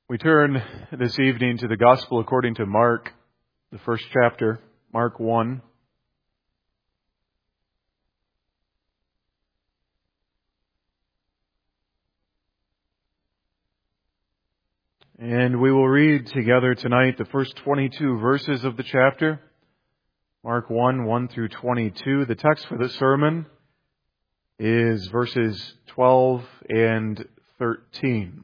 We turn this evening to the Gospel according to Mark, the first chapter, Mark 1. And we will read together tonight the first 22 verses of the chapter, Mark 1, 1 through 22. The text for the sermon is verses 12 and 13.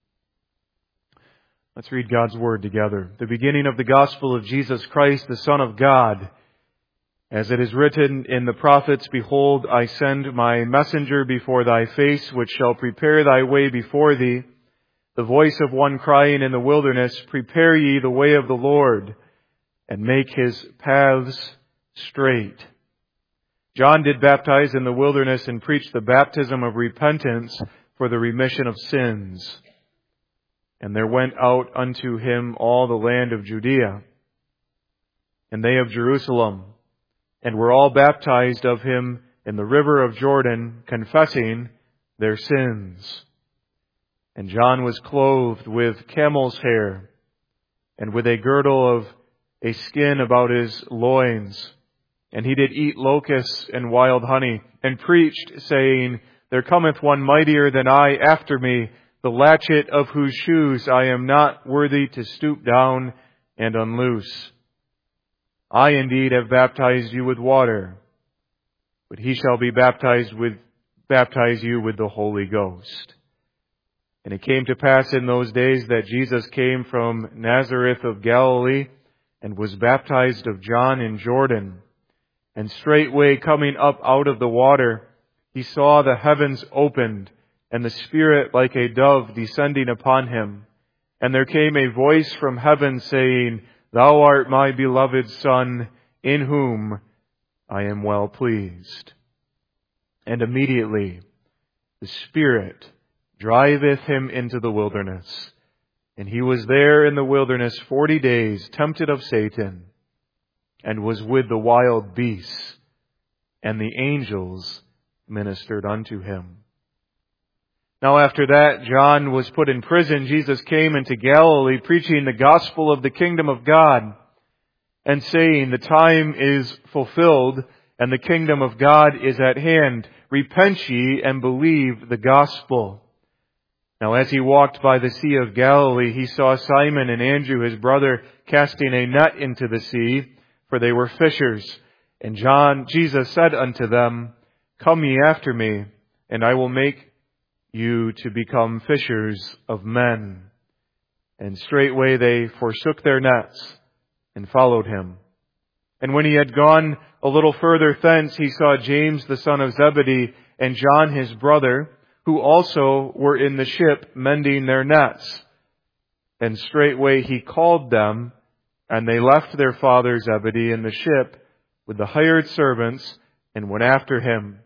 Let's read God's Word together. The beginning of the Gospel of Jesus Christ, the Son of God. As it is written in the prophets, Behold, I send my messenger before thy face, which shall prepare thy way before thee. The voice of one crying in the wilderness, Prepare ye the way of the Lord, and make his paths straight. John did baptize in the wilderness and preach the baptism of repentance for the remission of sins. And there went out unto him all the land of Judea, and they of Jerusalem, and were all baptized of him in the river of Jordan, confessing their sins. And John was clothed with camel's hair, and with a girdle of a skin about his loins. And he did eat locusts and wild honey, and preached, saying, There cometh one mightier than I after me, the latchet of whose shoes I am not worthy to stoop down and unloose. I indeed have baptized you with water, but he shall be baptize you with the Holy Ghost. And it came to pass in those days that Jesus came from Nazareth of Galilee, and was baptized of John in Jordan. And straightway coming up out of the water, he saw the heavens opened, and the Spirit like a dove descending upon him. And there came a voice from heaven saying, Thou art my beloved Son, in whom I am well pleased. And immediately the Spirit driveth him into the wilderness. And he was there in the wilderness 40 days, tempted of Satan, and was with the wild beasts, and the angels ministered unto him. Now after that, John was put in prison. Jesus came into Galilee, preaching the gospel of the kingdom of God, and saying, The time is fulfilled, and the kingdom of God is at hand. Repent ye and believe the gospel. Now as he walked by the sea of Galilee, he saw Simon and Andrew his brother casting a net into the sea, for they were fishers. And Jesus said unto them, Come ye after me, and I will make you to become fishers of men. And straightway they forsook their nets and followed him. And when he had gone a little further thence, he saw James the son of Zebedee and John his brother, who also were in the ship mending their nets. And straightway he called them, and they left their father Zebedee in the ship with the hired servants, and went after him.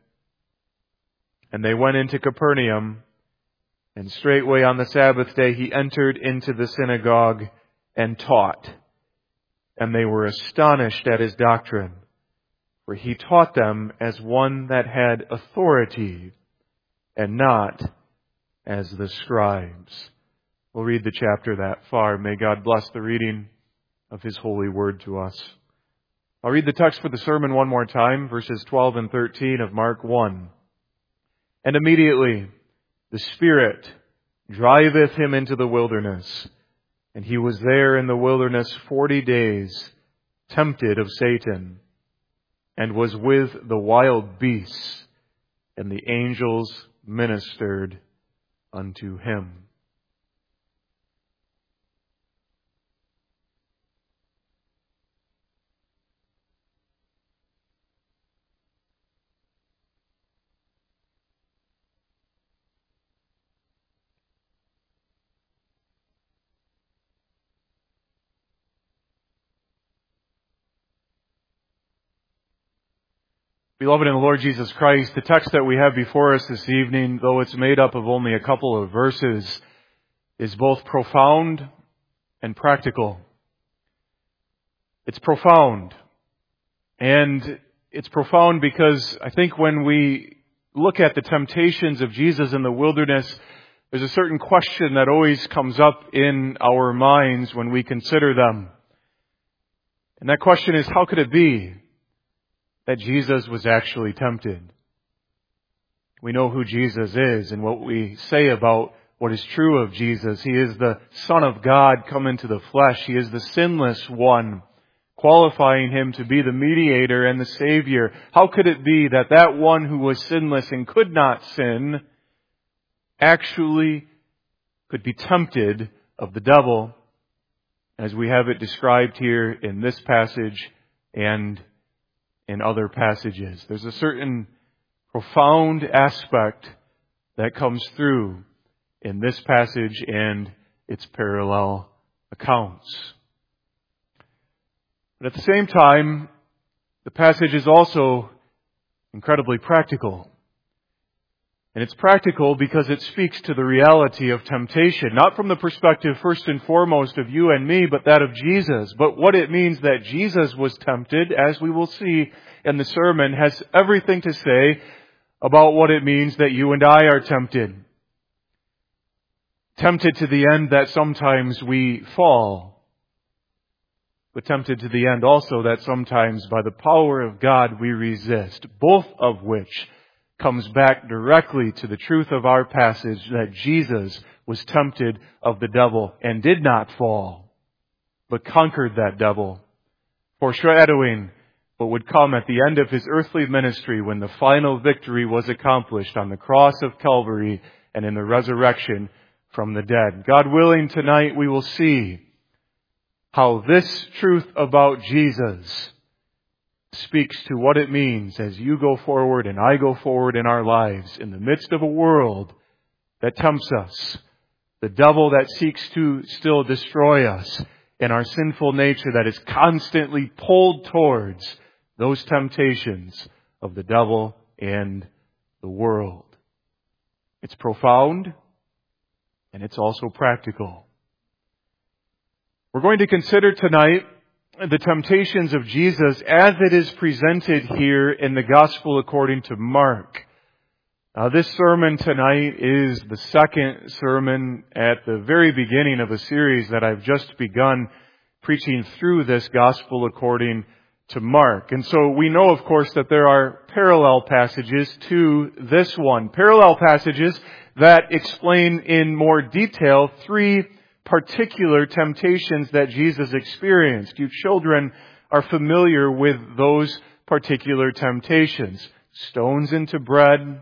And they went into Capernaum, and straightway on the Sabbath day he entered into the synagogue and taught. And they were astonished at his doctrine, for he taught them as one that had authority, and not as the scribes. We'll read the chapter that far. May God bless the reading of His holy word to us. I'll read the text for the sermon one more time, verses 12 and 13 of Mark 1. And immediately the Spirit driveth him into the wilderness, and he was there in the wilderness 40 days, tempted of Satan, and was with the wild beasts, and the angels ministered unto him. Beloved in the Lord Jesus Christ, the text that we have before us this evening, though it's made up of only a couple of verses, is both profound and practical. It's profound. And it's profound because I think when we look at the temptations of Jesus in the wilderness, There's a certain question that always comes up in our minds when we consider them. And that question is, how could it be that Jesus was actually tempted? We know who Jesus is and what we say about what is true of Jesus. He is the Son of God come into the flesh. He is the sinless one, qualifying Him to be the mediator and the Savior. How could it be that that one who was sinless and could not sin actually could be tempted of the devil, as we have it described here in this passage and in other passages? There's a certain profound aspect that comes through in this passage and its parallel accounts. But at the same time, the passage is also incredibly practical. And it's practical because it speaks to the reality of temptation, not from the perspective first and foremost of you and me, but that of Jesus. But what it means that Jesus was tempted, as we will see in the sermon, has everything to say about what it means that you and I are tempted. Tempted to the end that sometimes we fall, but tempted to the end also that sometimes by the power of God we resist, both of which comes back directly to the truth of our passage that Jesus was tempted of the devil and did not fall, but conquered that devil, foreshadowing what would come at the end of His earthly ministry when the final victory was accomplished on the cross of Calvary and in the resurrection from the dead. God willing, tonight we will see how this truth about Jesus speaks to what it means as you go forward and I go forward in our lives in the midst of a world that tempts us, the devil that seeks to still destroy us, and our sinful nature that is constantly pulled towards those temptations of the devil and the world. It's profound and it's also practical. We're going to consider tonight the temptations of Jesus as it is presented here in the Gospel according to Mark. Now, this sermon tonight is the second sermon at the very beginning of a series that I've just begun preaching through this Gospel according to Mark. And so we know, of course, that there are parallel passages to this one. Parallel passages that explain in more detail three particular temptations that Jesus experienced. You children are familiar with those particular temptations. Stones into bread,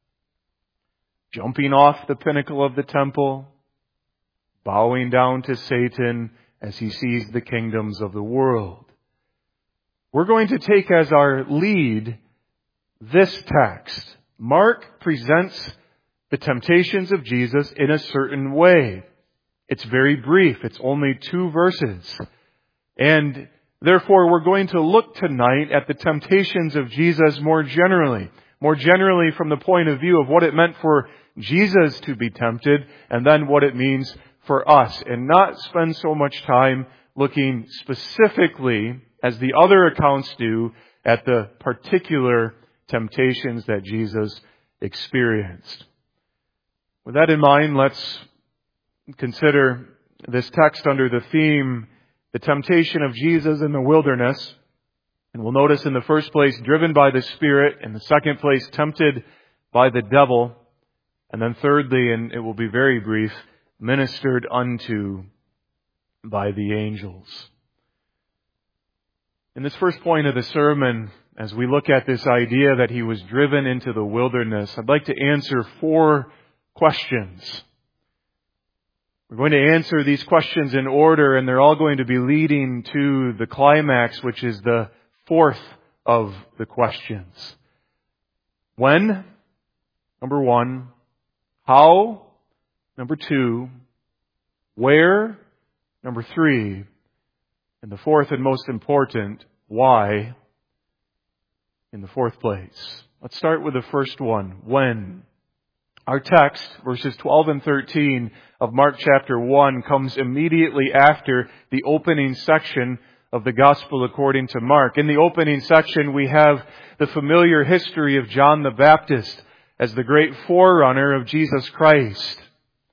jumping off the pinnacle of the temple, bowing down to Satan as he seized the kingdoms of the world. We're going to take as our lead this text. Mark presents the temptations of Jesus in a certain way. It's very brief. It's only 2 verses. And therefore, we're going to look tonight at the temptations of Jesus more generally from the point of view of what it meant for Jesus to be tempted, and then what it means for us, and not spend so much time looking specifically, as the other accounts do, at the particular temptations that Jesus experienced. With that in mind, let's consider this text under the theme, the temptation of Jesus in the wilderness. And we'll notice in the first place, driven by the Spirit. In the second place, tempted by the devil. And then thirdly, and it will be very brief, ministered unto by the angels. In this first point of the sermon, as we look at this idea that He was driven into the wilderness, I'd like to answer 4 questions. We're going to answer these questions in order, and they're all going to be leading to the climax, which is the 4th of the questions. When? Number 1. How? Number 2. Where? Number 3. And the 4th and most important, why? In the 4th place. Let's start with the first one. When? Our text, verses 12 and 13 of Mark chapter 1, comes immediately after the opening section of the Gospel according to Mark. In the opening section, we have the familiar history of John the Baptist as the great forerunner of Jesus Christ.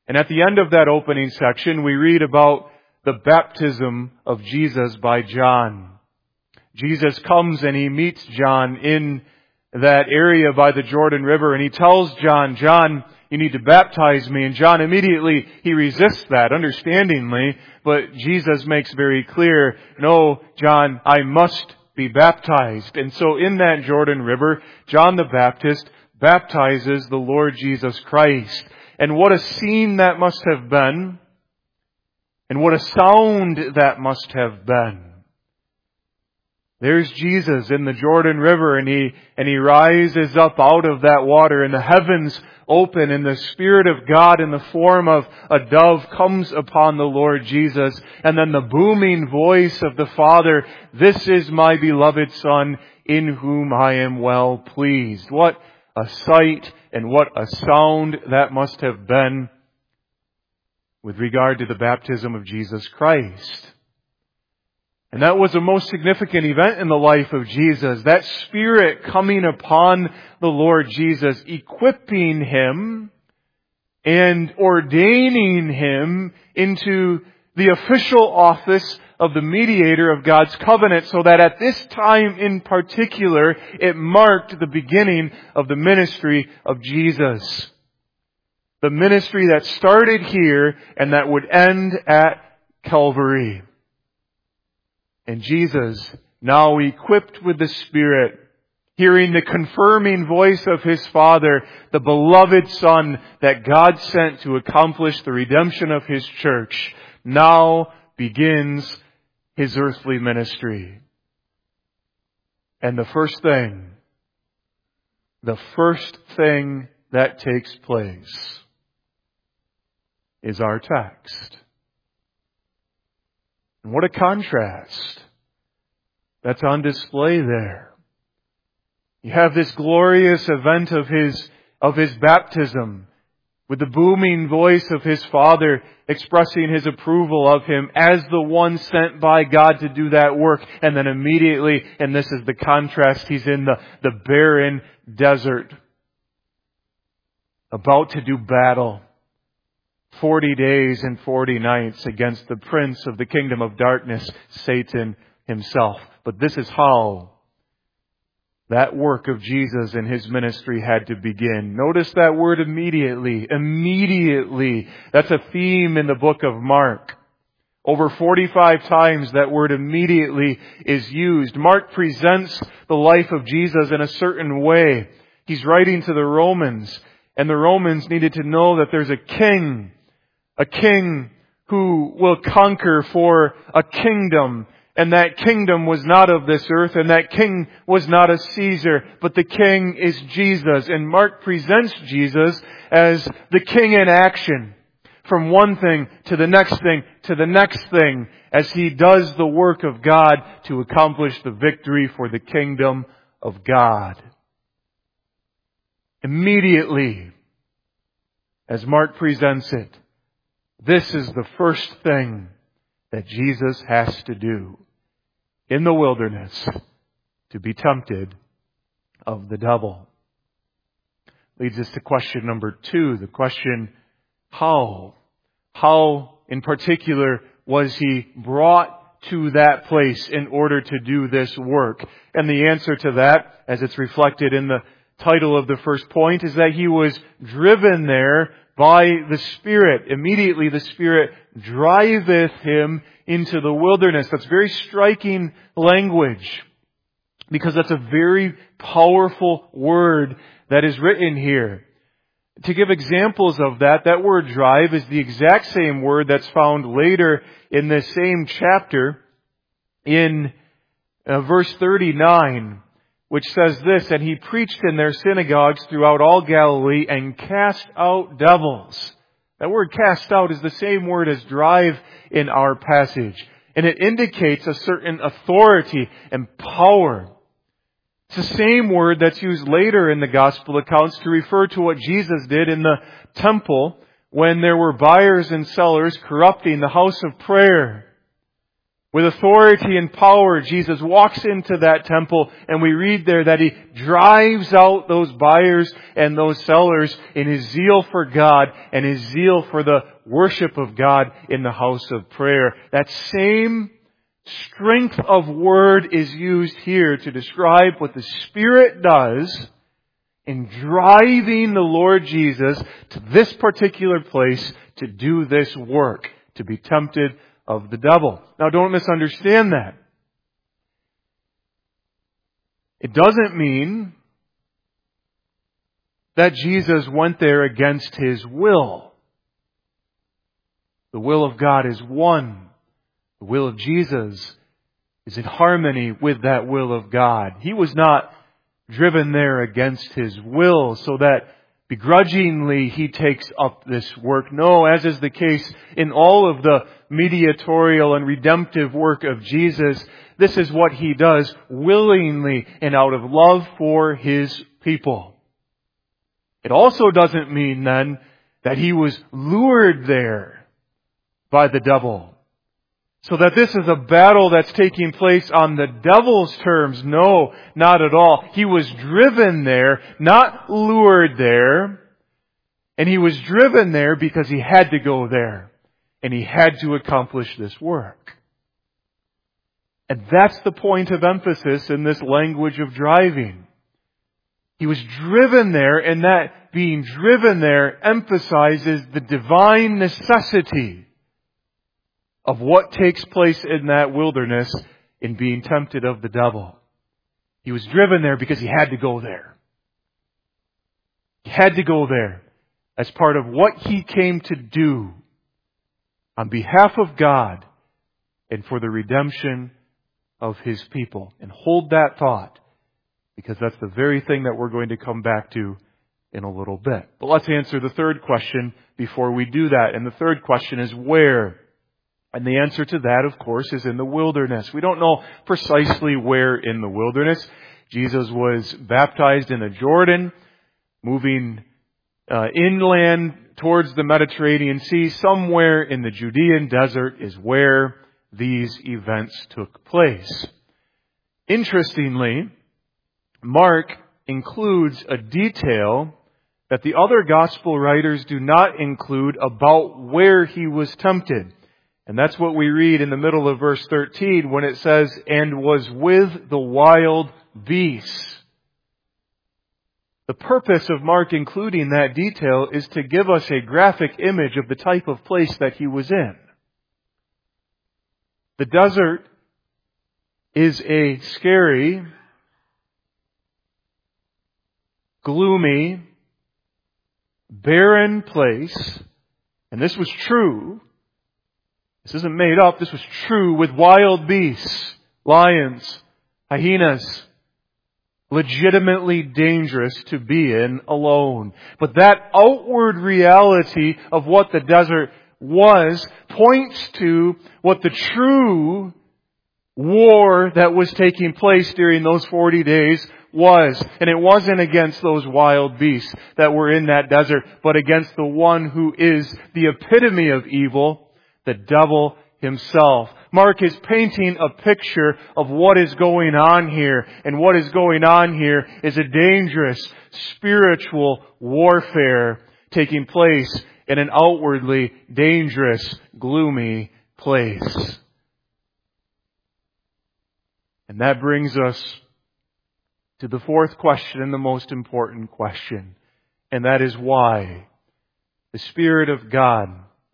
And at the end of that opening section, we read about the baptism of Jesus by John. Jesus comes and he meets John in that area by the Jordan River, and he tells John, "John, you need to baptize me." And John immediately, he resists that, understandingly, but Jesus makes very clear, "No, John, I must be baptized." And so in that Jordan River, John the Baptist baptizes the Lord Jesus Christ. And what a scene that must have been, and what a sound that must have been. There's Jesus in the Jordan River, and he rises up out of that water, and the heavens open, and the Spirit of God in the form of a dove comes upon the Lord Jesus. And then the booming voice of the Father, "This is my beloved Son, in whom I am well pleased." What a sight and what a sound that must have been with regard to the baptism of Jesus Christ. And that was a most significant event in the life of Jesus. That Spirit coming upon the Lord Jesus, equipping Him and ordaining Him into the official office of the mediator of God's covenant, so that at this time in particular, it marked the beginning of the ministry of Jesus. The ministry that started here and that would end at Calvary. And Jesus, now equipped with the Spirit, hearing the confirming voice of His Father, the beloved Son that God sent to accomplish the redemption of His church, now begins His earthly ministry. And the first thing that takes place is our text. And what a contrast that's on display there. You have this glorious event of His baptism, with the booming voice of His Father expressing His approval of Him as the one sent by God to do that work. And then immediately, and this is the contrast, He's in the barren desert, about to do battle. 40 days and 40 nights against the prince of the kingdom of darkness, Satan himself. But this is how that work of Jesus and His ministry had to begin. Notice that word immediately. Immediately. That's a theme in the book of Mark. Over 45 times that word immediately is used. Mark presents the life of Jesus in a certain way. He's writing to the Romans, and the Romans needed to know that there's a king who will conquer for a kingdom. And that kingdom was not of this earth, and that king was not a Caesar, but the king is Jesus. And Mark presents Jesus as the king in action, from one thing to the next thing to the next thing, as He does the work of God to accomplish the victory for the kingdom of God. Immediately, as Mark presents it, this is the first thing that Jesus has to do in the wilderness to be tempted of the devil. Leads us to question number 2, the question, how? How, in particular, was He brought to that place in order to do this work? And the answer to that, as it's reflected in the title of the first point, is that He was driven there by the Spirit. Immediately the Spirit driveth Him into the wilderness. That's very striking language, because that's a very powerful word that is written here. To give examples of that word drive is the exact same word that's found later in this same chapter in verse 39, which says this, "And He preached in their synagogues throughout all Galilee and cast out devils." That word cast out is the same word as drive in our passage. And it indicates a certain authority and power. It's the same word that's used later in the gospel accounts to refer to what Jesus did in the temple when there were buyers and sellers corrupting the house of prayer. With authority and power, Jesus walks into that temple, and we read there that He drives out those buyers and those sellers in His zeal for God and His zeal for the worship of God in the house of prayer. That same strength of word is used here to describe what the Spirit does in driving the Lord Jesus to this particular place to do this work, to be tempted of the devil. Now, don't misunderstand that. It doesn't mean that Jesus went there against His will. The will of God is one. The will of Jesus is in harmony with that will of God. He was not driven there against His will so that begrudgingly He takes up this work. No, as is the case in all of the mediatorial and redemptive work of Jesus, this is what He does willingly and out of love for His people. It also doesn't mean then that He was lured there by the devil, so that this is a battle that's taking place on the devil's terms. No, not at all. He was driven there, not lured there. And He was driven there because He had to go there. And He had to accomplish this work. And that's the point of emphasis in this language of driving. He was driven there, and that being driven there emphasizes the divine necessity of what takes place in that wilderness in being tempted of the devil. He was driven there because He had to go there. He had to go there as part of what He came to do on behalf of God and for the redemption of His people. And hold that thought, because that's the very thing that we're going to come back to in a little bit. But let's answer the third question before we do that. And the third question is where? And the answer to that, of course, is in the wilderness. We don't know precisely where in the wilderness. Jesus was baptized in the Jordan, moving inland towards the Mediterranean Sea. Somewhere in the Judean desert is where these events took place. Interestingly, Mark includes a detail that the other gospel writers do not include about where He was tempted. And that's what we read in the middle of verse 13 when it says, "and was with the wild beasts." The purpose of Mark including that detail is to give us a graphic image of the type of place that He was in. The desert is a scary, gloomy, barren place, and this was true. This isn't made up. This was true with wild beasts, lions, hyenas, legitimately dangerous to be in alone. But that outward reality of what the desert was points to what the true war that was taking place during those 40 days was. And it wasn't against those wild beasts that were in that desert, but against the one who is the epitome of evil, the devil himself. Mark is painting a picture of what is going on here. And what is going on here is a dangerous spiritual warfare taking place in an outwardly dangerous, gloomy place. And that brings us to the fourth question and the most important question. And that is why the Spirit of God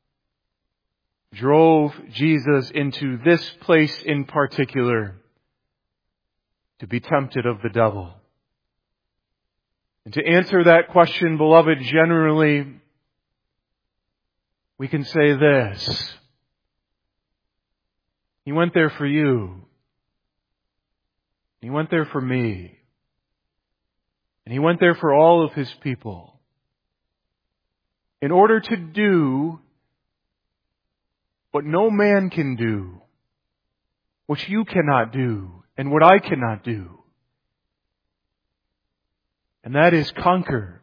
drove Jesus into this place in particular to be tempted of the devil. And to answer that question, beloved, generally, we can say this: He went there for you. He went there for me. And He went there for all of His people. In order to do what no man can do, which you cannot do, and what I cannot do. And that is conquer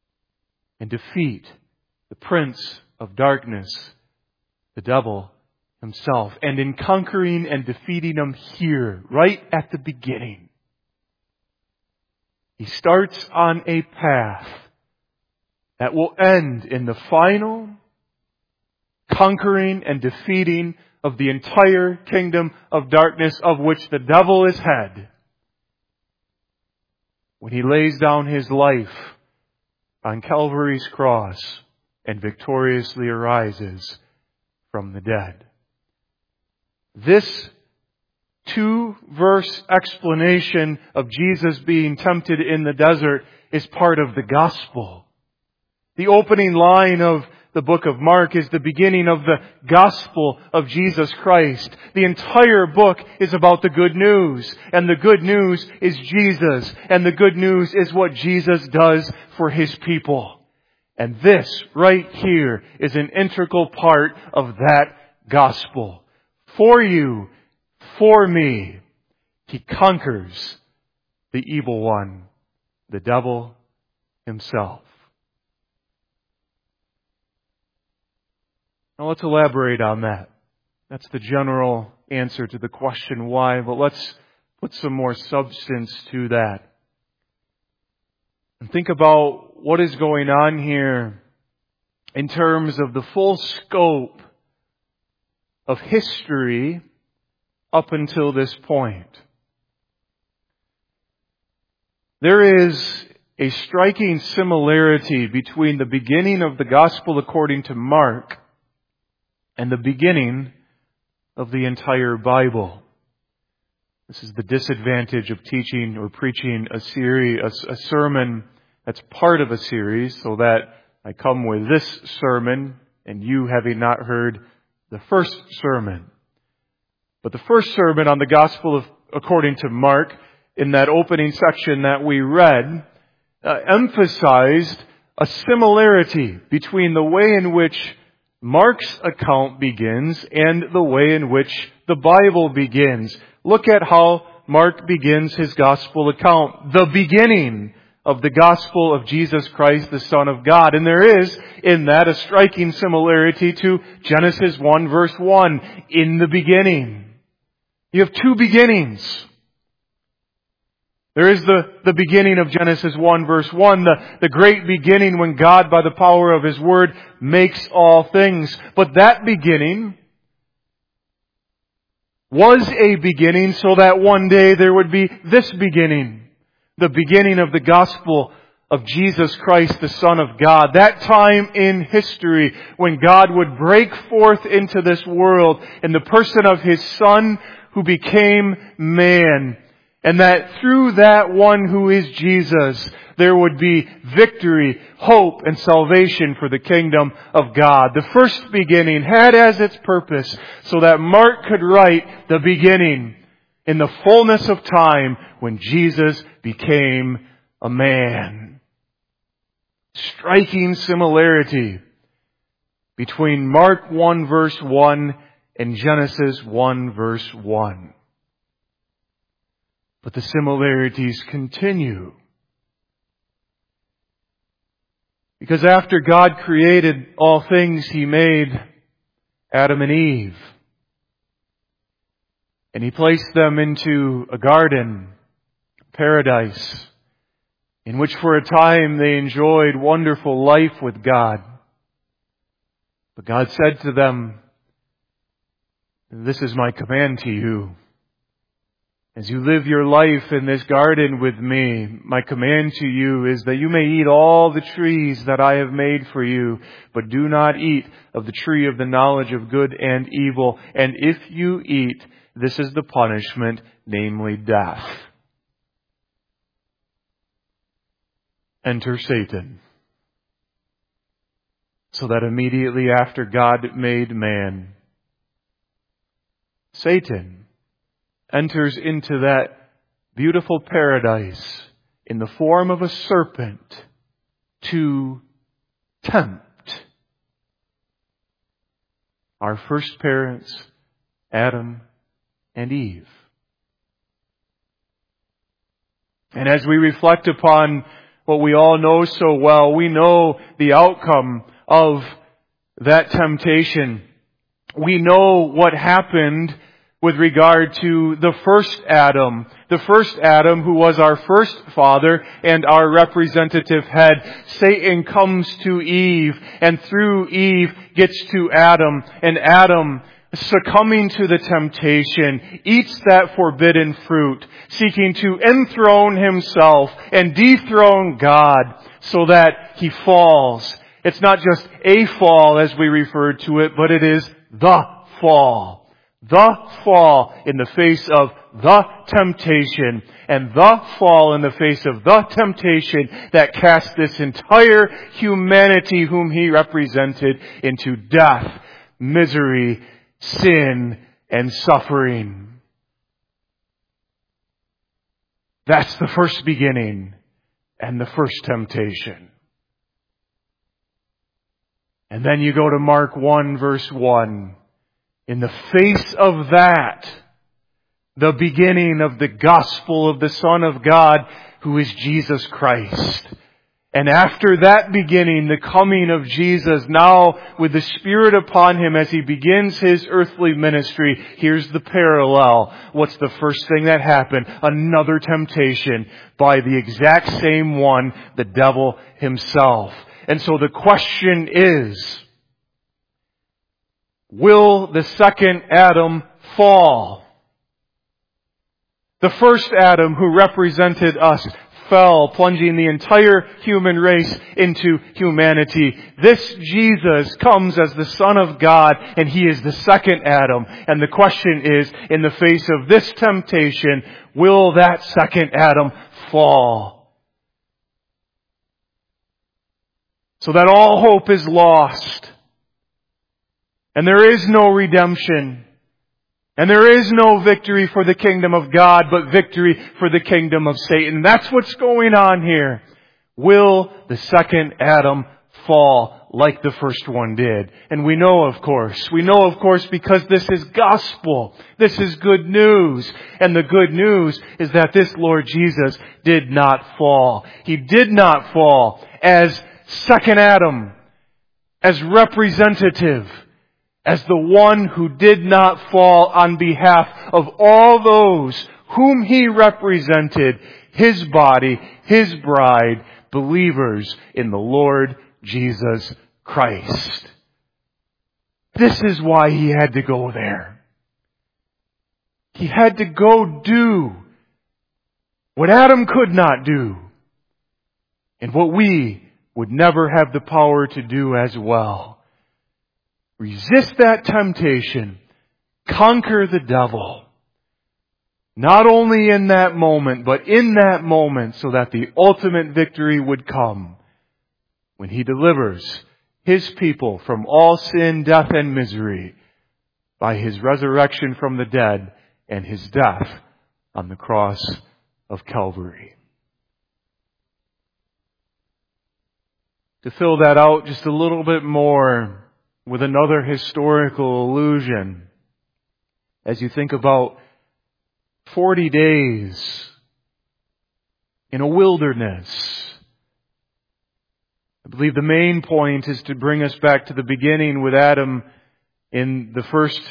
and defeat the prince of darkness, the devil Himself. And in conquering and defeating them here, right at the beginning, He starts on a path that will end in the final conquering and defeating of the entire kingdom of darkness of which the devil is head, when He lays down His life on Calvary's cross and victoriously arises from the dead. This 2-verse explanation of Jesus being tempted in the desert is part of the gospel. The opening line of the book of Mark is the beginning of the gospel of Jesus Christ. The entire book is about the good news. And the good news is Jesus. And the good news is what Jesus does for His people. And this right here is an integral part of that gospel. For you, for me, He conquers the evil one, the devil himself. Now let's elaborate on that. That's the general answer to the question why, but let's put some more substance to that. And think about what is going on here in terms of the full scope of history up until this point. There is a striking similarity between the beginning of the Gospel according to Mark and the beginning of the entire Bible. This is the disadvantage of teaching or preaching a sermon that's part of a series, so that I come with this sermon and you having not heard the first sermon. But the first sermon on the Gospel according to Mark, in that opening section that we read, emphasized a similarity between the way in which Mark's account begins and the way in which the Bible begins. Look at how Mark begins his Gospel account. The beginning of the Gospel of Jesus Christ, the Son of God. And there is in that a striking similarity to Genesis 1 verse 1. In the beginning. You have two beginnings. There is the beginning of Genesis 1 verse 1, the great beginning when God, by the power of His Word, makes all things. But that beginning was a beginning so that one day there would be this beginning. The beginning of the gospel of Jesus Christ, the Son of God. That time in history when God would break forth into this world in the person of His Son who became man. And that through that one who is Jesus, there would be victory, hope, and salvation for the kingdom of God. The first beginning had as its purpose so that Mark could write the beginning in the fullness of time when Jesus became a man. Striking similarity between Mark 1 verse 1 and Genesis 1 verse 1. But the similarities continue. Because after God created all things, He made Adam and Eve. And He placed them into a garden, paradise, in which for a time they enjoyed wonderful life with God. But God said to them, "This is my command to you. As you live your life in this garden with me, my command to you is that you may eat all the trees that I have made for you, but do not eat of the tree of the knowledge of good and evil. And if you eat, this is the punishment, namely death." Enter Satan. So that immediately after God made man, Satan enters into that beautiful paradise in the form of a serpent to tempt our first parents, Adam and Eve. And as we reflect upon what we all know so well, we know the outcome of that temptation we know what happened with regard to the first Adam. The first Adam, who was our first father and our representative head. Satan comes to Eve, and through Eve gets to Adam. And Adam, succumbing to the temptation, eats that forbidden fruit, seeking to enthrone himself and dethrone God so that he falls. It's not just a fall as we refer to it, but it is the fall. The fall in the face of the temptation, and the fall in the face of the temptation that cast this entire humanity whom he represented into death, misery, sin, and suffering. That's the first beginning and the first temptation. And then you go to Mark 1 verse 1. In the face of that, the beginning of the gospel of the Son of God, who is Jesus Christ. And after that beginning, the coming of Jesus, now with the Spirit upon Him as He begins His earthly ministry, here's the parallel. What's the first thing that happened? Another temptation by the exact same one, the devil himself. And so the question is, will the second Adam fall? The first Adam, who represented us, fell, plunging the entire human race into humanity. This Jesus comes as the Son of God, and He is the second Adam. And the question is, in the face of this temptation, will that second Adam fall? So that all hope is lost. And there is no redemption. And there is no victory for the kingdom of God, but victory for the kingdom of Satan. That's what's going on here. Will the second Adam fall like the first one did? And we know, of course, because this is gospel. This is good news. And the good news is that this Lord Jesus did not fall. He did not fall as second Adam, as representative, as the one who did not fall on behalf of all those whom He represented, His body, His bride, believers in the Lord Jesus Christ. This is why He had to go there. He had to go do what Adam could not do, and what we would never have the power to do as well. Resist that temptation. Conquer the devil. Not only in that moment, but in that moment, so that the ultimate victory would come when He delivers His people from all sin, death, and misery by His resurrection from the dead and His death on the cross of Calvary. To fill that out just a little bit more, with another historical allusion, as you think about 40 days in a wilderness. I believe the main point is to bring us back to the beginning with Adam in the first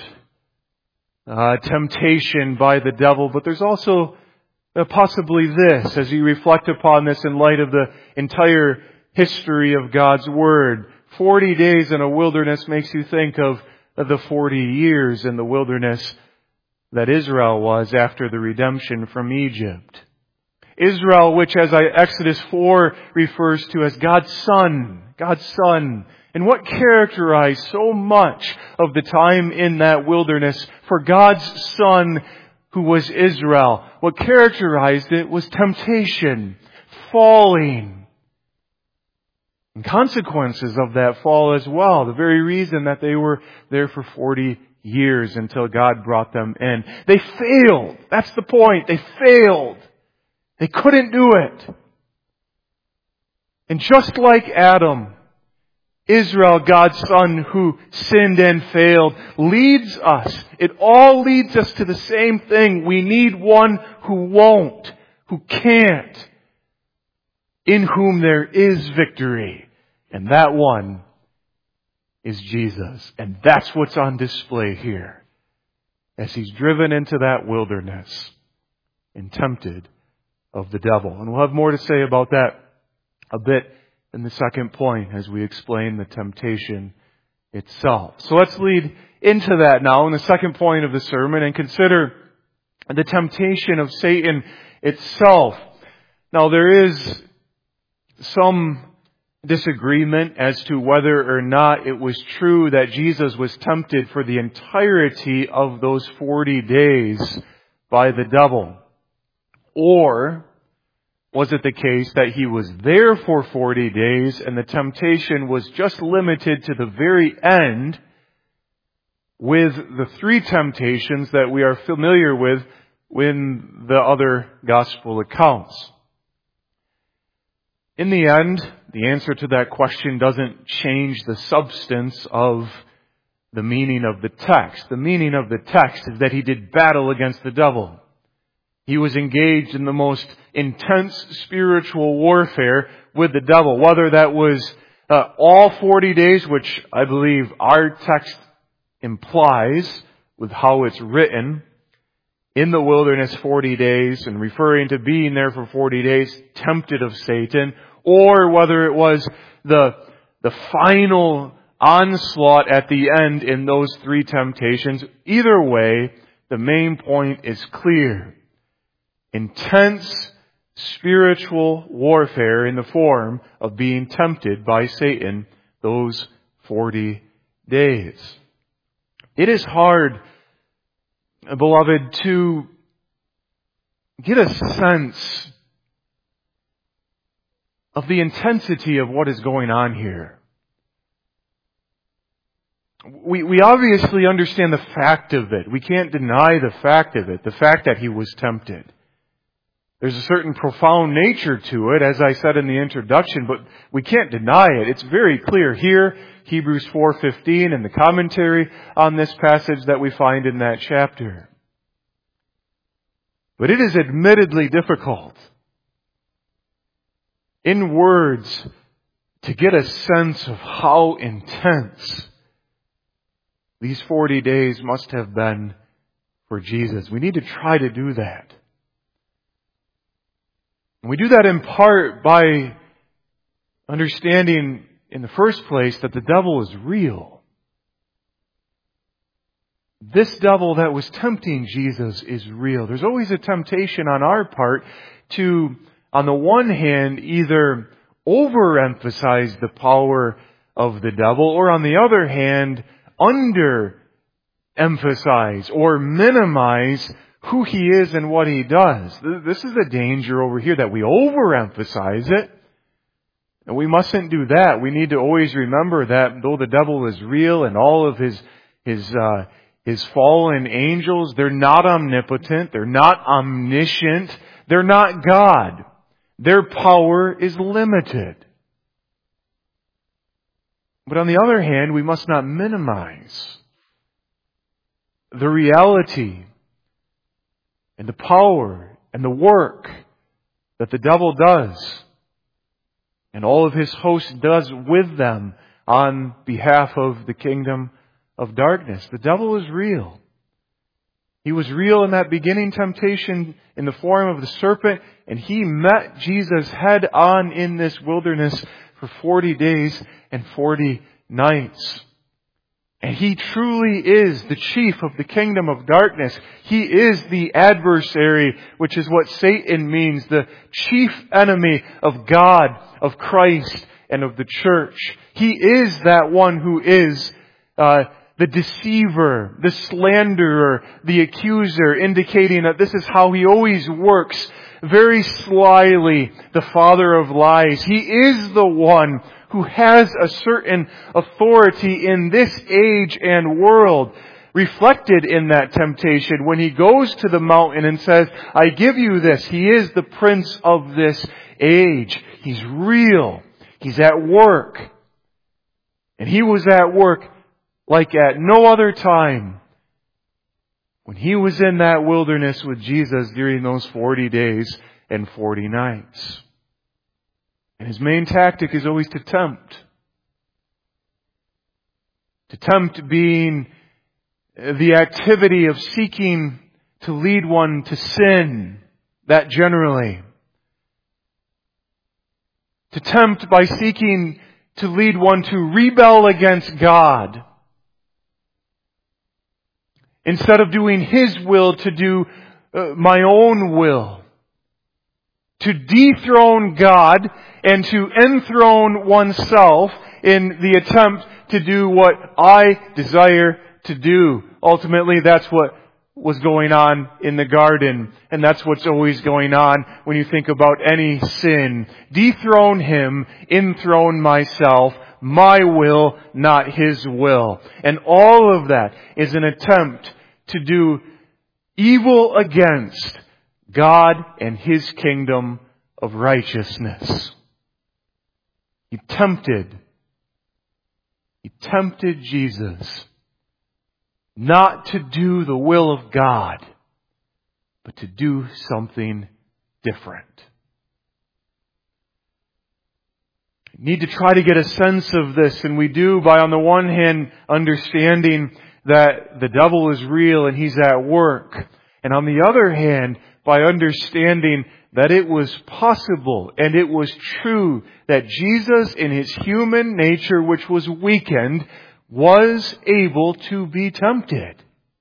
temptation by the devil. But there's also possibly this, as you reflect upon this in light of the entire history of God's Word. 40 days in a wilderness makes you think of the 40 years in the wilderness that Israel was after the redemption from Egypt. Israel, which as Exodus 4 refers to as God's Son. And what characterized so much of the time in that wilderness for God's Son, who was Israel? What characterized it was temptation, falling, and consequences of that fall as well. The very reason that they were there for 40 years until God brought them in. They failed. That's the point. They failed. They couldn't do it. And just like Adam, Israel, God's Son, who sinned and failed, leads us. It all leads us to the same thing. We need one who won't, who can't, in whom there is victory. And that one is Jesus. And that's what's on display here as He's driven into that wilderness and tempted of the devil. And we'll have more to say about that a bit in the second point as we explain the temptation itself. So let's lead into that now in the second point of the sermon and consider the temptation of Satan itself. Now there is some disagreement as to whether or not it was true that Jesus was tempted for the entirety of those 40 days by the devil. Or was it the case that He was there for 40 days and the temptation was just limited to the very end with the 3 temptations that we are familiar with in the other gospel accounts? In the end, the answer to that question doesn't change the substance of the meaning of the text. The meaning of the text is that He did battle against the devil. He was engaged in the most intense spiritual warfare with the devil, whether that was all 40 days, which I believe our text implies with how it's written, in the wilderness 40 days and referring to being there for 40 days, tempted of Satan, or whether it was the final onslaught at the end in those 3 temptations. Either way, the main point is clear. Intense spiritual warfare in the form of being tempted by Satan those 40 days. It is hard, beloved, to get a sense of the intensity of what is going on here. We obviously understand the fact of it. We can't deny the fact of it, the fact that He was tempted. There's a certain profound nature to it, as I said in the introduction, but we can't deny it. It's very clear here, Hebrews 4:15, and the commentary on this passage that we find in that chapter. But it is admittedly difficult, in words, to get a sense of how intense these 40 days must have been for Jesus. We need to try to do that. And we do that in part by understanding, in the first place, that the devil is real. This devil that was tempting Jesus is real. There's always a temptation on our part to, on the one hand, either overemphasize the power of the devil, or on the other hand, underemphasize or minimize who He is and what He does. This is a danger over here, that we overemphasize it. And we mustn't do that. We need to always remember that though the devil is real and all of his fallen angels, they're not omnipotent, they're not omniscient, they're not God. Their power is limited. But on the other hand, we must not minimize the reality and the power and the work that the devil does and all of his host does with them on behalf of the kingdom of darkness. The devil is real. He was real in that beginning temptation in the form of the serpent, and he met Jesus head on in this wilderness for 40 days and 40 nights. And he truly is the chief of the kingdom of darkness. He is the adversary, which is what Satan means, the chief enemy of God, of Christ, and of the church. He is that one who is the deceiver, the slanderer, the accuser, indicating that this is how he always works, very slyly, the father of lies. He is the one who has a certain authority in this age and world, reflected in that temptation when he goes to the mountain and says, I give you this. He is the prince of this age. He's real. He's at work. And he was at work like at no other time when he was in that wilderness with Jesus during those 40 days and 40 nights. And his main tactic is always to tempt. To tempt being the activity of seeking to lead one to sin, that generally. To tempt by seeking to lead one to rebel against God. Instead of doing His will, to do my own will. To dethrone God and to enthrone oneself in the attempt to do what I desire to do. Ultimately, that's what was going on in the garden. And that's what's always going on when you think about any sin. Dethrone Him, enthrone myself, my will, not His will. And all of that is an attempt to do evil against God and His kingdom of righteousness. He tempted Jesus not to do the will of God, but to do something different. We need to try to get a sense of this, and we do by, on the one hand, understanding that the devil is real and he's at work. And on the other hand, by understanding that it was possible and it was true that Jesus in His human nature, which was weakened, was able to be tempted.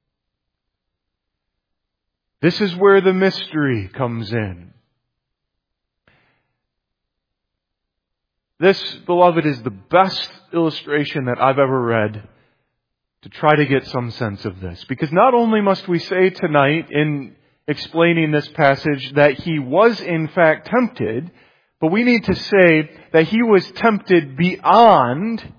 This is where the mystery comes in. This, beloved, is the best illustration that I've ever read to try to get some sense of this. Because not only must we say tonight in explaining this passage that He was in fact tempted, but we need to say that He was tempted beyond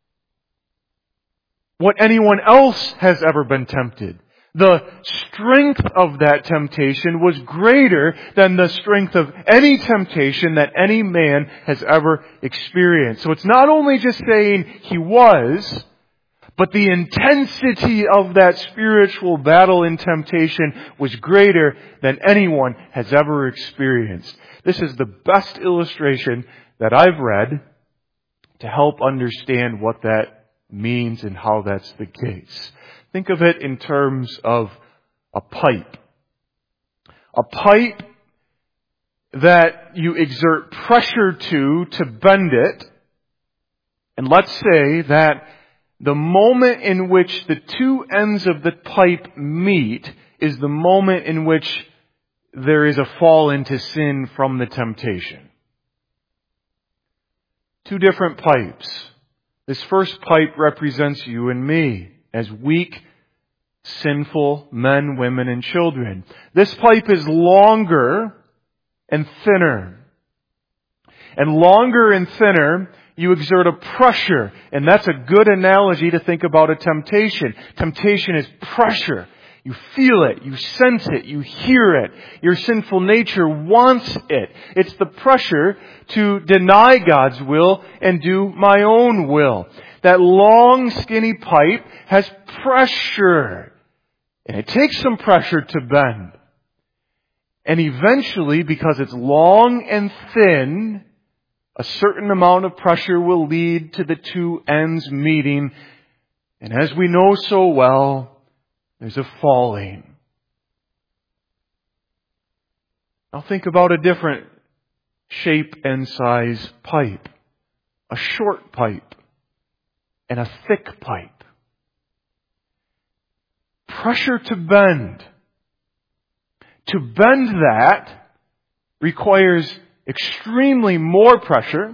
what anyone else has ever been tempted. The strength of that temptation was greater than the strength of any temptation that any man has ever experienced. So it's not only just saying He was, but the intensity of that spiritual battle in temptation was greater than anyone has ever experienced. This is the best illustration that I've read to help understand what that means and how that's the case. Think of it in terms of a pipe. A pipe that you exert pressure to bend it. And let's say that the moment in which the two ends of the pipe meet is the moment in which there is a fall into sin from the temptation. Two different pipes. This first pipe represents you and me as weak, sinful men, women, and children. This pipe is longer and thinner. And longer and thinner, you exert a pressure. And that's a good analogy to think about a temptation. Temptation is pressure. You feel it, you sense it, you hear it. Your sinful nature wants it. It's the pressure to deny God's will and do my own will. That long, skinny pipe has pressure. And it takes some pressure to bend. And eventually, because it's long and thin, a certain amount of pressure will lead to the two ends meeting. And as we know so well, there's a falling. Now think about a different shape and size pipe. A short pipe and a thick pipe. Pressure to bend. To bend that requires extremely more pressure.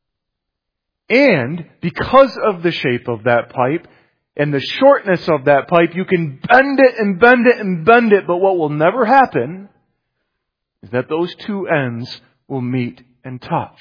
And because of the shape of that pipe, and the shortness of that pipe, you can bend it and bend it and bend it, but what will never happen is that those two ends will meet and touch.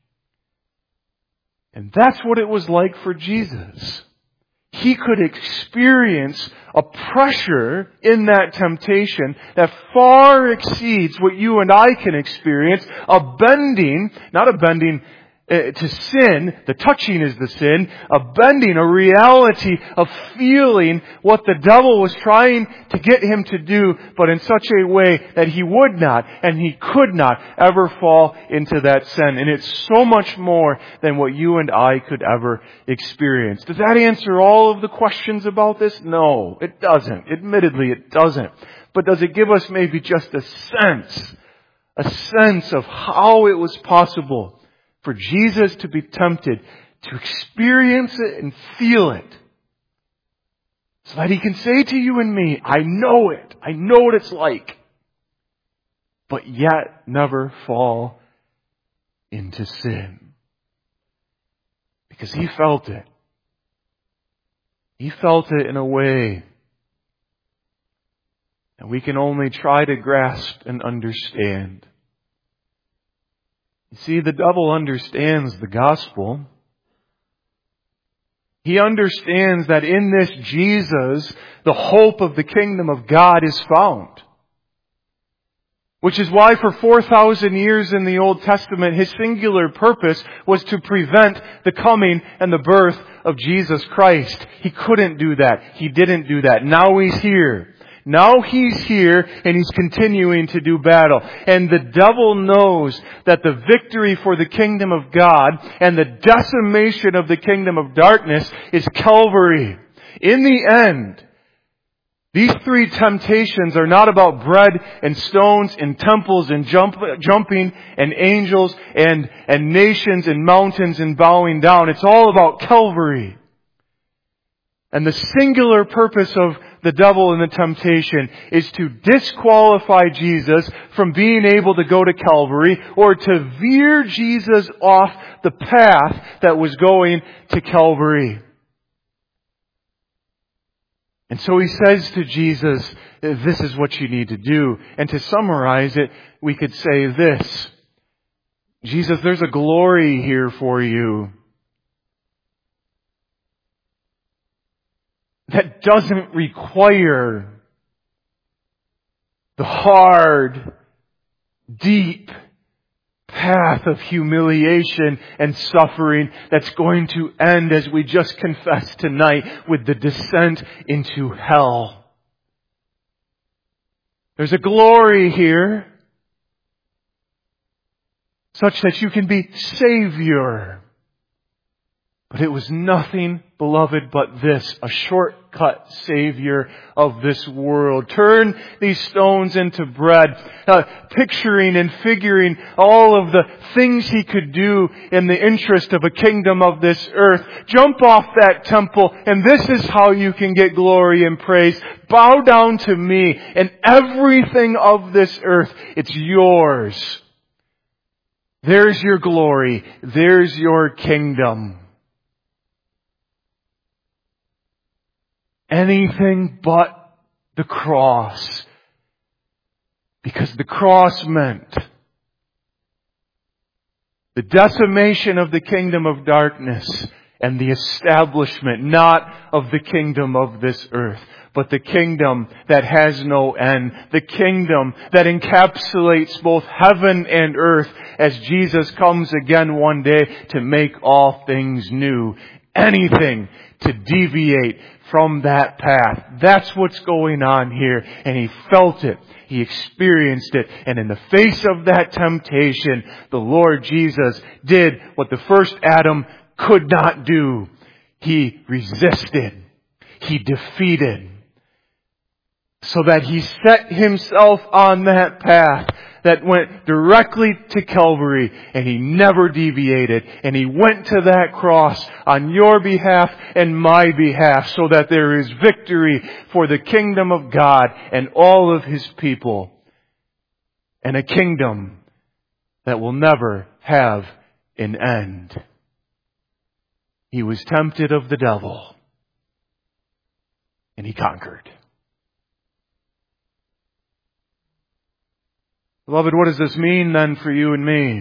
And that's what it was like for Jesus. He could experience a pressure in that temptation that far exceeds what you and I can experience. A bending, not a bending to sin, the touching is the sin, a bending, a reality of feeling what the devil was trying to get him to do, but in such a way that he would not and he could not ever fall into that sin. And it's so much more than what you and I could ever experience. Does that answer all of the questions about this? No, it doesn't. Admittedly, it doesn't. But does it give us maybe just a sense of how it was possible for Jesus to be tempted, to experience it and feel it, so that He can say to you and me, I know it. I know what it's like. But yet never fall into sin. Because He felt it. He felt it in a way that we can only try to grasp and understand. You see, the devil understands the gospel. He understands that in this Jesus, the hope of the kingdom of God is found. Which is why for 4,000 years in the Old Testament, His singular purpose was to prevent the coming and the birth of Jesus Christ. He couldn't do that. He didn't do that. Now He's here. Now He's here and He's continuing to do battle. And the devil knows that the victory for the kingdom of God and the decimation of the kingdom of darkness is Calvary. In the end, these three temptations are not about bread and stones and temples and jumping and angels and nations and mountains and bowing down. It's all about Calvary. And the singular purpose of the devil and the temptation is to disqualify Jesus from being able to go to Calvary, or to veer Jesus off the path that was going to Calvary. And so he says to Jesus, this is what you need to do. And to summarize it, we could say this: Jesus, there's a glory here for you that doesn't require the hard, deep path of humiliation and suffering that's going to end, as we just confessed tonight, with the descent into hell. There's a glory here such that you can be Savior. But it was nothing, beloved, but this, a shortcut Savior of this world. Turn these stones into bread, picturing and figuring all of the things He could do in the interest of a kingdom of this earth. Jump off that temple, and this is how you can get glory and praise. Bow down to me, and everything of this earth, it's yours. There's your glory. There's your kingdom. Anything but the cross. Because the cross meant the decimation of the kingdom of darkness and the establishment not of the kingdom of this earth, but the kingdom that has no end. The kingdom that encapsulates both heaven and earth as Jesus comes again one day to make all things new. Anything to deviate from that path. That's what's going on here. And He felt it. He experienced it. And in the face of that temptation, the Lord Jesus did what the first Adam could not do. He resisted. He defeated. So that He set Himself on that path that went directly to Calvary, and He never deviated. And He went to that cross on your behalf and my behalf, so that there is victory for the kingdom of God and all of His people. And a kingdom that will never have an end. He was tempted of the devil, and He conquered. Beloved, what does this mean then for you and me?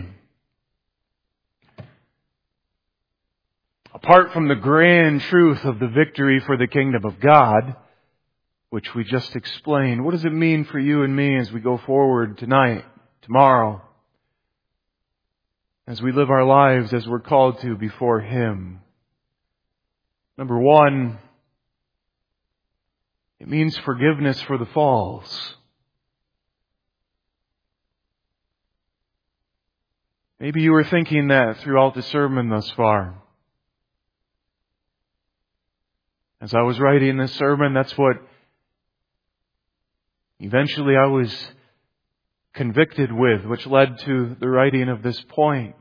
Apart from the grand truth of the victory for the kingdom of God, which we just explained, what does it mean for you and me as we go forward tonight, tomorrow? as we live our lives as we're called to before Him. Number one, it means forgiveness for the falls. Maybe you were thinking that throughout the sermon thus far. As I was writing this sermon, that's what eventually I was convicted with, which led to the writing of this point.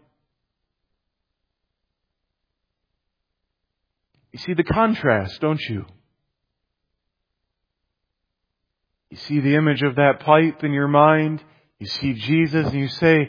You see the contrast, don't you? You see the image of that pipe in your mind. You see Jesus and you say,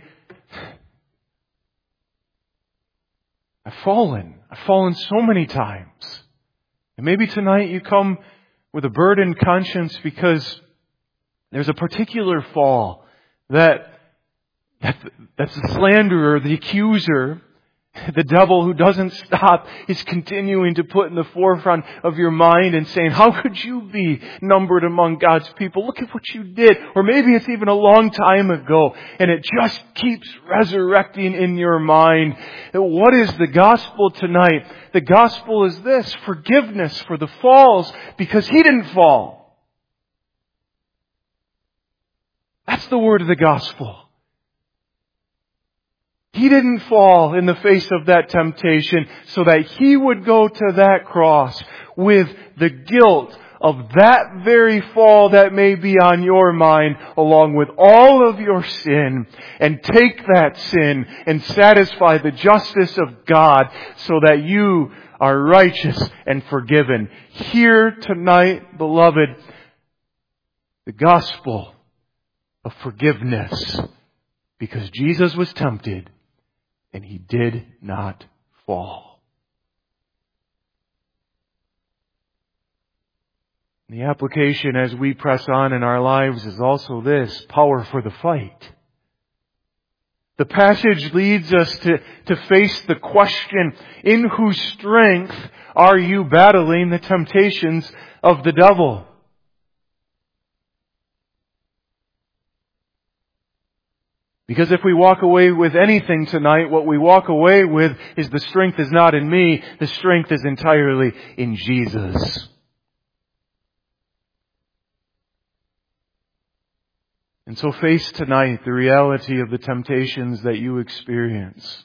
I've fallen so many times. And maybe tonight you come with a burdened conscience because there's a particular fall that's the slanderer, the accuser, the devil who doesn't stop is continuing to put in the forefront of your mind and saying, how could you be numbered among God's people? Look at what you did. Or maybe it's even a long time ago and it just keeps resurrecting in your mind. What is the gospel tonight? The gospel is this: forgiveness for the falls because He didn't fall. That's the word of the gospel. He didn't fall in the face of that temptation so that He would go to that cross with the guilt of that very fall that may be on your mind along with all of your sin and take that sin and satisfy the justice of God so that you are righteous and forgiven. Here tonight, beloved, the gospel of forgiveness because Jesus was tempted and He did not fall. The application as we press on in our lives is also this: power for the fight. The passage leads us to face the question, in whose strength are you battling the temptations of the devil? Because if we walk away with anything tonight, what we walk away with is the strength is not in me, the strength is entirely in Jesus. And so face tonight the reality of the temptations that you experience.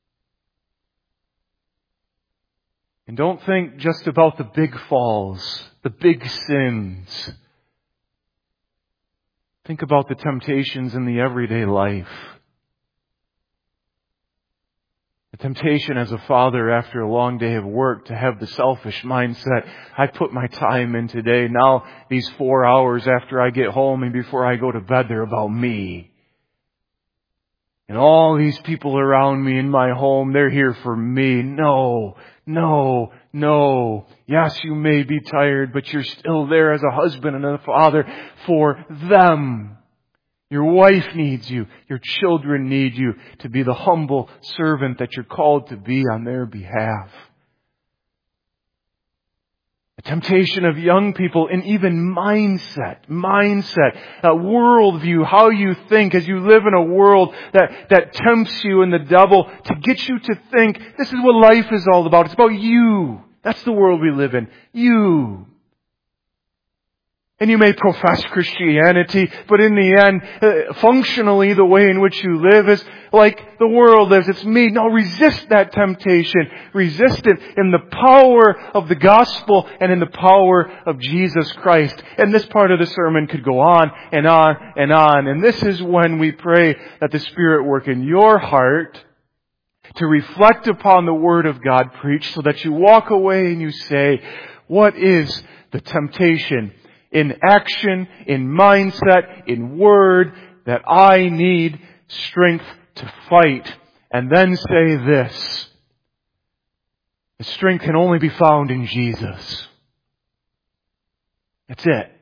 And don't think just about the big falls, the big sins. Think about the temptations in the everyday life. The temptation as a father after a long day of work to have the selfish mindset. I put my time in today. Now these 4 hours after I get home and before I go to bed, they're about me. And all these people around me in my home, they're here for me. No. Yes, you may be tired, but you're still there as a husband and a father for them. Your wife needs you. Your children need you to be the humble servant that you're called to be on their behalf. The temptation of young people and even mindset, worldview, how you think as you live in a world that tempts you and the devil to get you to think this is what life is all about. It's about you. That's the world we live in. You. And you may profess Christianity, but in the end, functionally, the way in which you live is like the world lives. It's me. No, resist that temptation. Resist it in the power of the gospel and in the power of Jesus Christ. And this part of the sermon could go on and on and on. And this is when we pray that the Spirit work in your heart to reflect upon the Word of God preached so that you walk away and you say, what is the temptation in action, in mindset, in word, that I need strength to fight? And then say this: the strength can only be found in Jesus. That's it.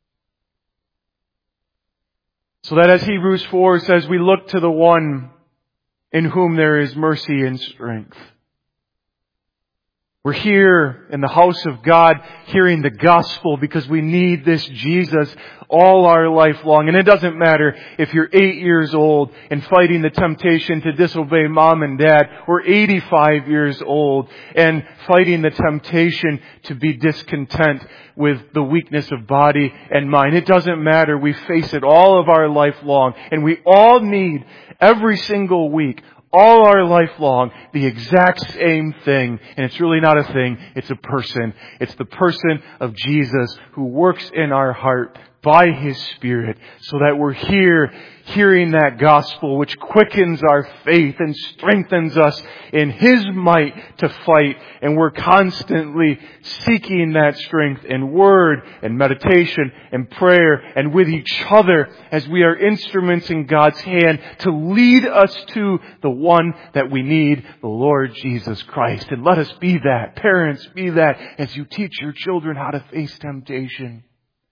So that as Hebrews 4 says, we look to the one in whom there is mercy and strength. We're here in the house of God hearing the gospel because we need this Jesus all our life long. And it doesn't matter if you're 8 years old and fighting the temptation to disobey mom and dad, or 85 years old and fighting the temptation to be discontent with the weakness of body and mind. It doesn't matter. We face it all of our life long. And we all need, every single week, all our life long, the exact same thing. And it's really not a thing, it's a person. It's the person of Jesus who works in our heart by His Spirit, so that we're here hearing that gospel which quickens our faith and strengthens us in His might to fight. And we're constantly seeking that strength in word and meditation and prayer and with each other as we are instruments in God's hand to lead us to the one that we need, the Lord Jesus Christ. And let us be that. Parents, be that as you teach your children how to face temptation.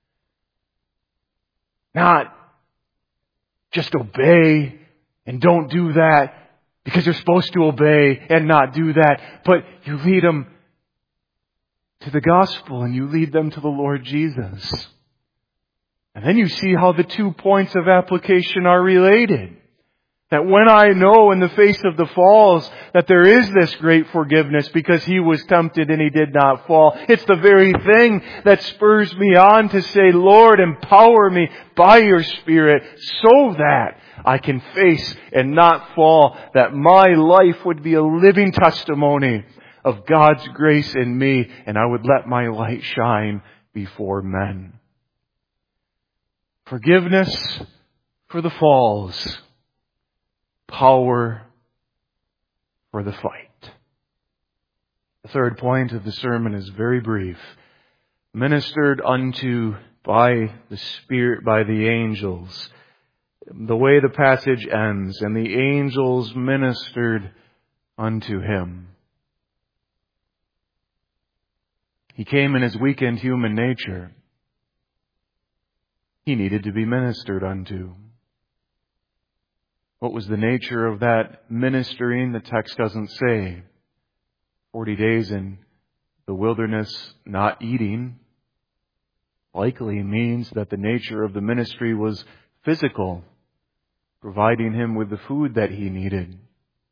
Not just obey and don't do that because you're supposed to obey and not do that. But you lead them to the gospel and you lead them to the Lord Jesus. And then you see how the 2 points of application are related. That when I know in the face of the falls that there is this great forgiveness because He was tempted and He did not fall, it's the very thing that spurs me on to say, Lord, empower me by Your Spirit so that I can face and not fall, that my life would be a living testimony of God's grace in me, and I would let my light shine before men. Forgiveness for the falls. Power for the fight. The third point of the sermon is very brief. Ministered unto by the Spirit, by the angels. The way the passage ends, and the angels ministered unto Him. He came in His weakened human nature. He needed to be ministered unto. What was the nature of that ministering? The text doesn't say. 40 days in the wilderness not eating likely means that the nature of the ministry was physical, providing Him with the food that He needed,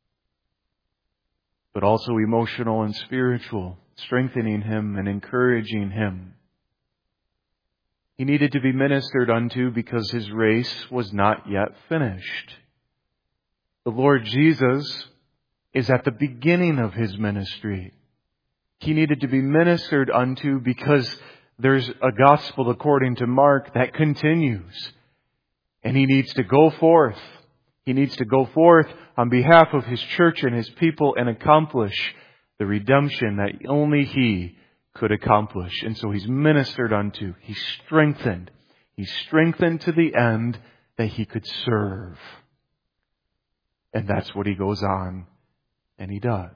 but also emotional and spiritual, strengthening Him and encouraging Him. He needed to be ministered unto because His race was not yet finished. The Lord Jesus is at the beginning of His ministry. He needed to be ministered unto because there's a gospel according to Mark that continues. And He needs to go forth. He needs to go forth on behalf of His church and His people and accomplish the redemption that only He could accomplish. And so He's ministered unto. He's strengthened. He's strengthened to the end that He could serve. And that's what He goes on and He does.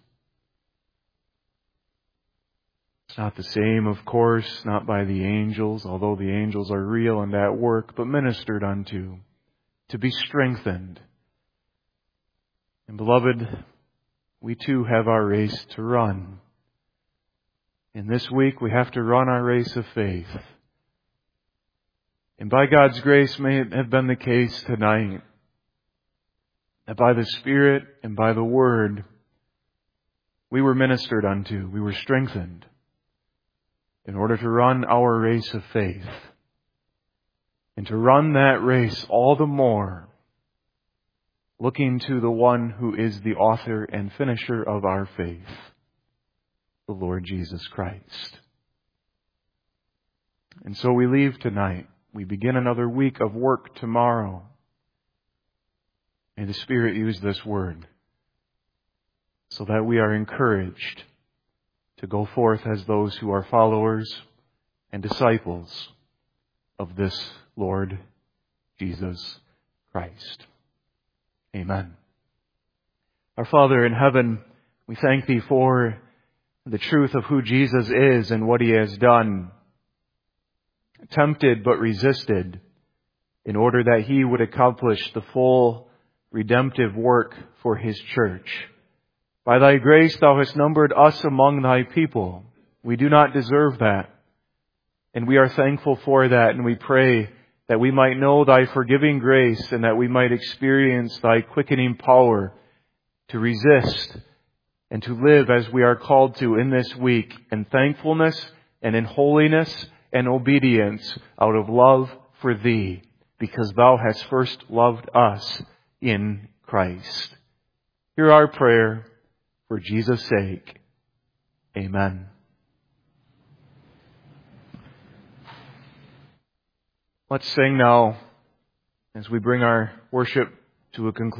It's not the same, of course, not by the angels, although the angels are real and at work, but ministered unto, to be strengthened. And beloved, we too have our race to run. And this week we have to run our race of faith. And by God's grace may it have been the case tonight, that by the Spirit and by the Word, we were ministered unto, we were strengthened in order to run our race of faith. And to run that race all the more, looking to the one who is the author and finisher of our faith, the Lord Jesus Christ. And so we leave tonight. We begin another week of work tomorrow. May the Spirit use this word so that we are encouraged to go forth as those who are followers and disciples of this Lord Jesus Christ. Amen. Our Father in heaven, we thank Thee for the truth of who Jesus is and what He has done. Tempted but resisted in order that He would accomplish the full redemptive work for His church. By thy grace thou hast numbered us among thy people. We do not deserve that. And we are thankful for that, and we pray that we might know thy forgiving grace and that we might experience thy quickening power to resist and to live as we are called to in this week, in thankfulness and in holiness and obedience out of love for thee, because thou hast first loved us in Christ. Hear our prayer for Jesus' sake. Amen. Let's sing now as we bring our worship to a conclusion.